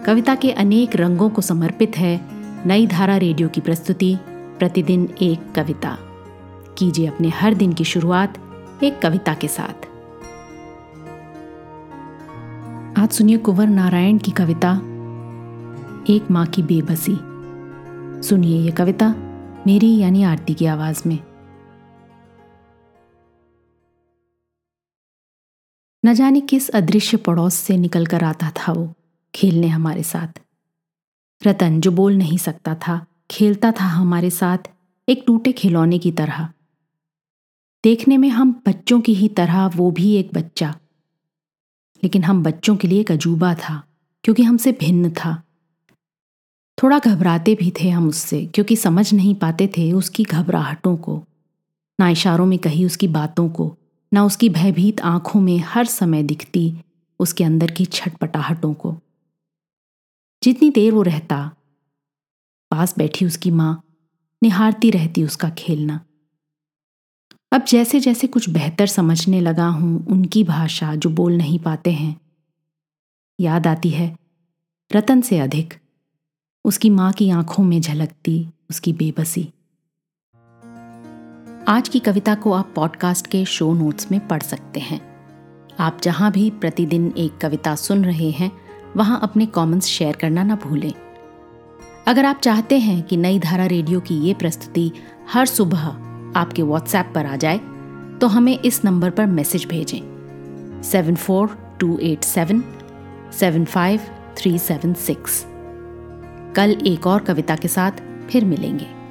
कविता के अनेक रंगों को समर्पित है नई धारा रेडियो की प्रस्तुति प्रतिदिन एक कविता। कीजिए अपने हर दिन की शुरुआत एक कविता के साथ। आज सुनिए कुंवर नारायण की कविता एक माँ की बेबसी। सुनिए ये कविता मेरी यानी आरती की आवाज में। न जाने किस अदृश्य पड़ोस से निकल कर आता था वो खेलने हमारे साथ। रतन जो बोल नहीं सकता था खेलता था हमारे साथ एक टूटे खिलौने की तरह। देखने में हम बच्चों की ही तरह, वो भी एक बच्चा, लेकिन हम बच्चों के लिए एक अजूबा था क्योंकि हमसे भिन्न था। थोड़ा घबराते भी थे हम उससे क्योंकि समझ नहीं पाते थे उसकी घबराहटों को, ना इशारों में कही उसकी बातों को, ना उसकी भयभीत आंखों में हर समय दिखती उसके अंदर की छटपटाहटों को। जितनी देर वो रहता, पास बैठी उसकी माँ निहारती रहती उसका खेलना। अब जैसे जैसे कुछ बेहतर समझने लगा हूं उनकी भाषा जो बोल नहीं पाते हैं, याद आती है रतन से अधिक उसकी माँ की आंखों में झलकती उसकी बेबसी। आज की कविता को आप पॉडकास्ट के शो नोट्स में पढ़ सकते हैं। आप जहां भी प्रतिदिन एक कविता सुन रहे हैं वहां अपने कमेंट्स शेयर करना ना भूलें। अगर आप चाहते हैं कि नई धारा रेडियो की ये प्रस्तुति हर सुबह आपके व्हाट्सएप पर आ जाए तो हमें इस नंबर पर मैसेज भेजें 7428775376। कल एक और कविता के साथ फिर मिलेंगे।